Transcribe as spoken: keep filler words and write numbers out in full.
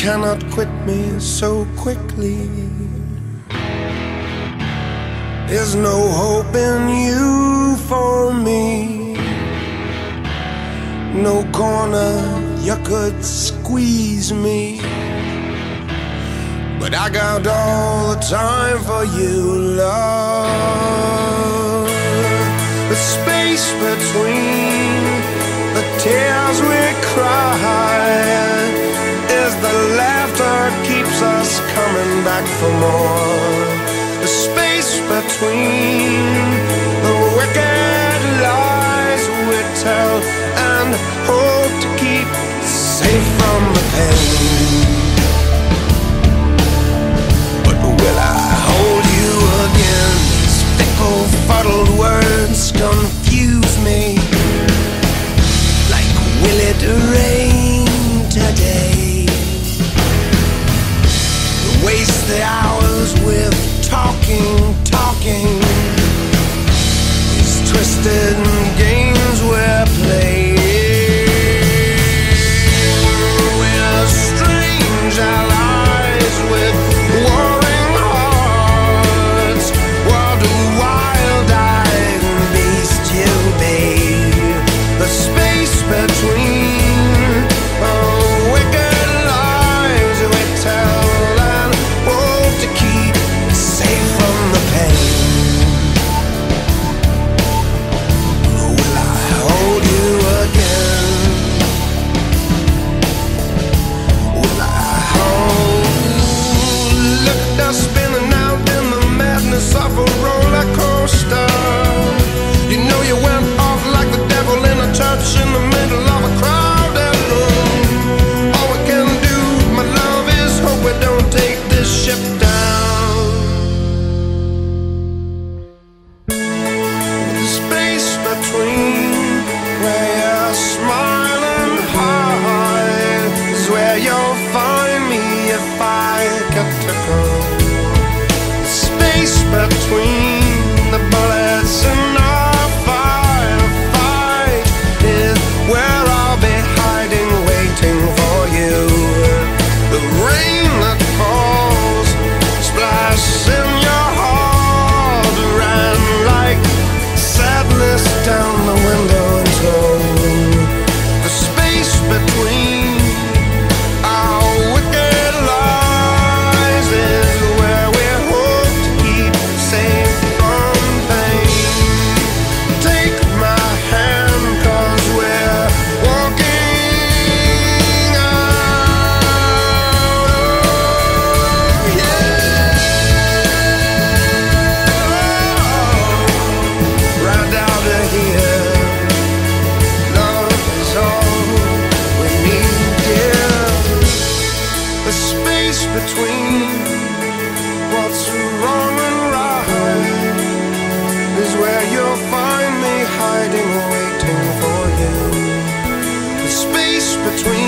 cannot quit me so quickly. There's no hope in you for me. No corner you could squeeze me, but I got all the time for you, love. The space between the tears we cry is the laughter keeps us coming back for more. The space between the wicked lies we tell and hope to keep safe from the pain. But will I hold you again? These fickle, fuddled words confuse me. Like, will it rain today? Waste the hours with talking, talking. These twisted games we're playing. We're strange allies with warring hearts. What a wild-eyed beast you be. The space between oh, wicked lies we tell and hope to keep safe from the pain. Will I hold you again? Will I hold? Look at us spinning out in the madness of a roller coaster. You know you went off like the devil in a church in the middle of a crowded room. All we can do, my love, is hope we don't take this ship down. The space between where you're smiling high is where you'll find me if I get to go. The space between the bullets in our firefight is where I'll be hiding, waiting for you. The rain that falls, splash in your heart, ran like sadness down the window and told. The space between our wicked lies is where we hope to keep safe from pain. Take my hand, 'cause we're walking out. Oh, yeah. Right out of here. Love is all we need, dear. The space between what's wrong and right is where you'll find me hiding, waiting for you. The space between